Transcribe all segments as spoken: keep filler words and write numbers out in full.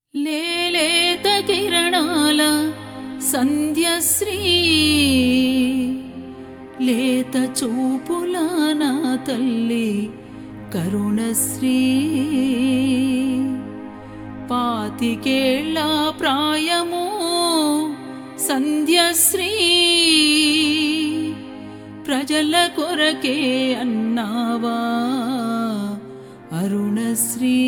లేలేత కిరణాల సంధ్యశ్రీ లేత చూపుల నా తల్లి కరుణశ్రీ పాతికేళ్ళ ప్రాయము సంధ్యశ్రీ ప్రజల కొరకే అన్నావా అరుణశ్రీ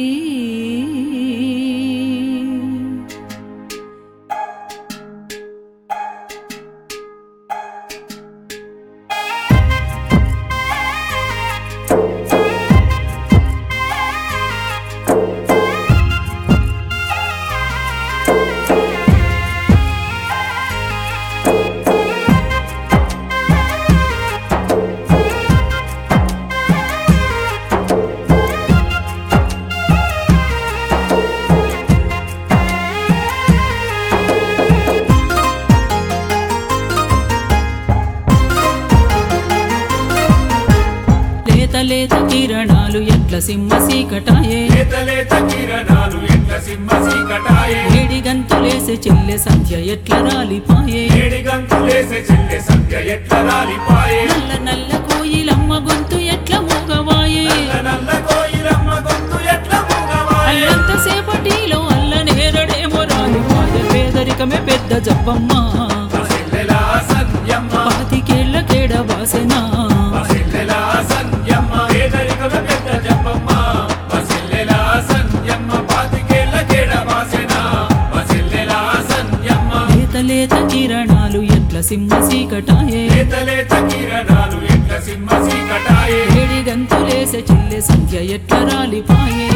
లేత కిరణాలు ఎట్ల సింహ సీకటాయే లేత కిరణాలు ఎట్ల సింహ సీకటాయే ఏడి గంతులేసే చెల్లె సంధ్య ఎట్ల రాలిపాయే ఏడి గంతులేసే చెల్లె సంధ్య ఎట్ల రాలిపాయే నల్ల నల్ల కోయిలమ్మ గొంతు ఎట్ల మూగవాయే నల్ల నల్ల కోయిలమ్మ గొంతు ఎట్ల మూగవాయే అల్లంత సేపటిలో అల్ల నేరడేమో రాలిపాయే పేదరికమే పెద్ద జబ్బమ్మ పసిల్లెలా సంధ్యమ్మ పాతికేళ్ల కేడ వాసెనా పసిల్లెలా సంధ్యమ్మ పేదరికమే పెద్ద జబ్బమ్మ పసిల్లెలా సంధ్యమ్మ పాతికేళ్ల కేడ వాసెనా పసిల్లెలా సంధ్యమ్మ లేత లేత కిరణాలు ఎట్ల సింహ సీకటాయే లేత లేత కిరణాలు ఎట్ల సింహ సీకటాయే ఏడి గంతులేసే చెల్లె సంధ్య ఎట్ల రాలిపాయే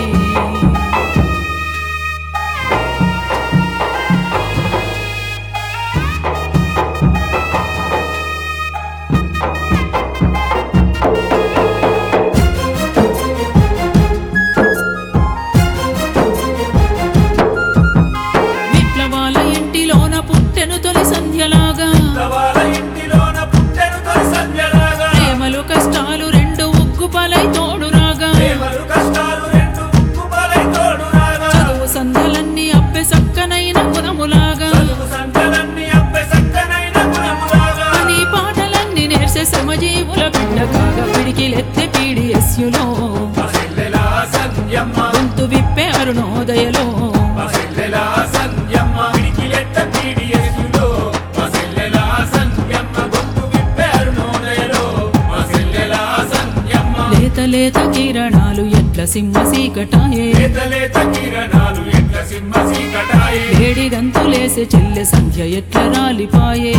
విప్లవాల ఇంటిలోన పుట్టెను తొలి సంధ్యలాగా తవాల ఇంటిలోన పుట్టెను తొలి సంధ్యలాగా ప్రేమలు కష్టాలు రెండు ఉగ్గుపలై తోడురాగా ప్రేమలు కష్టాలు రెండు ఉక్కుపలై తోడురాగా చదువు సంధ్యలన్నీ అబ్బె సక్కనైన గుణములాగా చదువు సంధ్యలన్నీ అబ్బె సక్కనైన గుణములాగా అని పాటలన్నీ నేర్సే శ్రమజీవుల బిడ్డ కాగా పిడికిలెత్తే పీడిఎస్యులో పసిల్లెలా సంధ్యమ్మ గొంతు విప్పే అరుణోదయలో పసిల్లెలా సంధ్యమ్మ పిడికిలెత్త పీడిఎస్యులో పసిల్లెలా సంధ్యమ్మ గొంతు విప్పే అరుణోదయలో పసిల్లెలా సంధ్యమ్మ లేత లేత కిరణాలు ఎట్ల సింహ సీకటాయే లేత లేత కిరణాలు ఎట్ల సింహ సీకటాయే ఏడి గంతులేసే చెల్లె సంధ్య ఎట్ల రాలిపాయే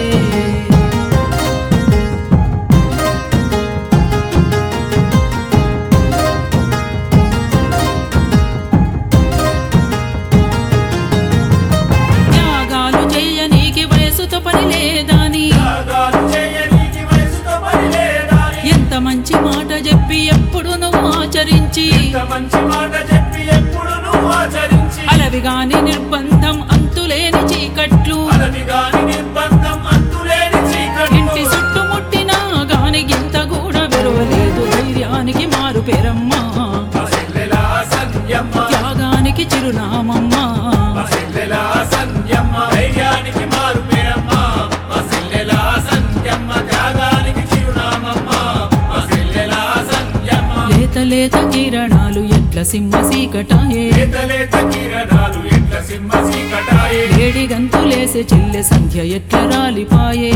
త్యాగాలు చెయ్యనీకి వయసుతో పని లేదాని త్యాగాలు చేయనీకి వయసుతో పని లేదాని ఎంత మంచి మాట చెప్పి ఎప్పుడు నువ్వు ఆచరించి ఇంత మంచి మాట చెప్పి ఎప్పుడు నువ్వు ఆచరించి అలవిగాని నిర్బంధం అంతులేని చీకట్లు అలవి గాని నిర్బంధం అంతులేని చీకటి ఇంటి చుట్టుముట్టినా గాని గింత కూడా వెరవలేదు ధైర్యానికి మారు పేరమ్మా పసిల్లెలా సంధ్యమ్మ త్యాగానికి చిరునామమ్మ పసిల్లెలా సంధ్యమ్మ ధైర్యానికి మారు పేరమ్మ పసిల్లెలా సంధ్యమ్మ త్యాగానికి చిరునామమ్మ పసిల్లెలా సంధ్యమ్మ లేత లేత కిరణాలు ఎట్ల సింహ సీకటాయే లేత లేత కిరణాలు ఎట్ల సింహ సీకటాయే ఏడి గంతులేసే చెల్లె సంధ్య ఎట్ల రాలిపాయే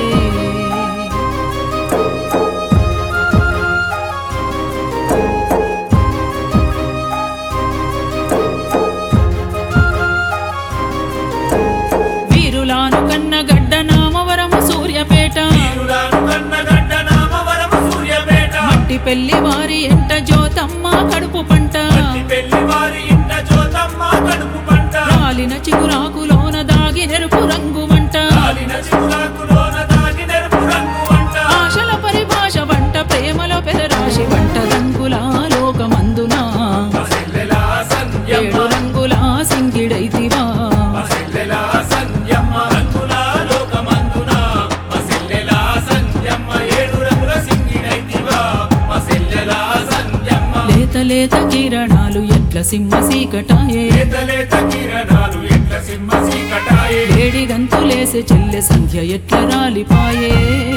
వీరులాను కన్న గడ్డ నామవరము సూర్యపేట వీరులాను కన్నగడ్డ నామవరము సూర్యపేట మట్టి పెళ్లి వారి ఎంట జ్యోతమ్మ కడుపు పంట మట్టి పెళ్లి వారి ఇంట జ్యోతమ్మ కడుపు పంట రాలిన చిగురాకులోన దాగి నెరుపు రంగు వంట కాలిన చిగురాకులోన దాగి నెరుపు రంగు వంట ఆశల పరిభాష వంట ప్రేమలో పెదరాశి వంట రంగుల లోకమందున పసిల్లెలా సంధ్యమ్మ ఏడు రంగుల సింగిడైతివా పసిల్లెలా సంధ్యమ్మ రంగుల లోకమందున పసిల్లెలా సంధ్యమ్మ ఏడు రంగుల సింగిడైతివా పసిల్లెలా సంధ్యమ్మ లేత లేత కిరణాలు ఎట్ల సింహ సీకటాయే లేత లేత కిరణాలు ఎట్ల సింహ చీకటాయే వేడి గంతులేసే చెల్లె సంధ్య ఎట్ల రాలిపాయే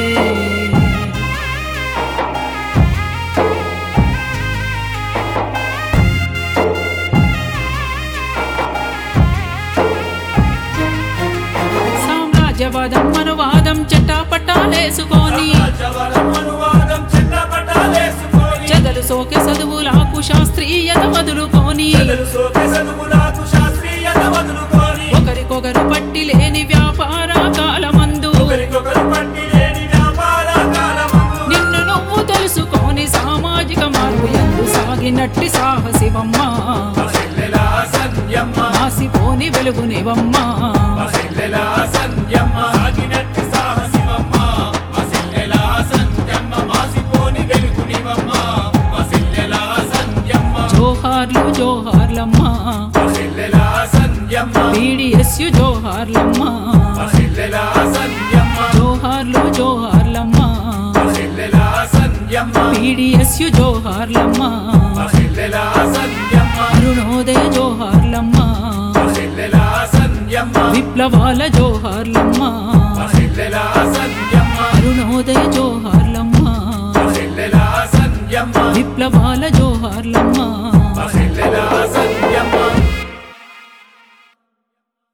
సామ్రాజ్యవాదం అనువాదం చెట్టాపట్టాలేసుకొని రాజవరం అనువాదం చిన్నపటాలేసుకొని చెదలు సోకె చదువులాకు శాస్త్రీయత వదులుకొని చెదలు సోకే చదువులకు శాస్త్రీయత వదులుకొని ఒకరికొకరు పట్టి లేని వ్యాపార కాలమందు ఒకరికొకరు పట్టి లేని వ్యాపార కాలమందు నిన్ను నువ్వు తెలుసుకొని సామాజిక మార్పు ఎందు సాగినట్టి సాహసివమ్మ వసిల్లెలా సంధ్యమ్మ ఆసిపోని వెలుగునివమ్మ వసిల్లెలా సంధ్యమ్మ సాగినట్టి సాహసివమ్మ వసిల్లెలా సంధ్యమ్మ మాసిపోని వెలుగునివమ్మ వసిల్లెలా సంధ్యమ్మ జోహార్లు జోహార్లమ్మ వసిల్లెలా సంధ్యమ్మ పీడిఎస్యు జోహార్లమ్మ వసిల్లెలా సంధ్యమ్మ జోహార్లు జోహార్లమ్మ వసిల్లెలా సంధ్యమ్మ పీడిఎస్యు జోహార్లమ్మ వసిల్లెలా సంధ్యమ్మ అరుణోదయ జోహార్లమ్మ వసిల్లెలా సంధ్యమ్మ విప్లవాల జోహార్లమ్మ వసిల్లెలా సంధ్యమ్మ అరుణోదయ జోహార్లమ్మ వసిల్లెలా సంధ్యమ్మ విప్లవాల జోహార్లమ్మ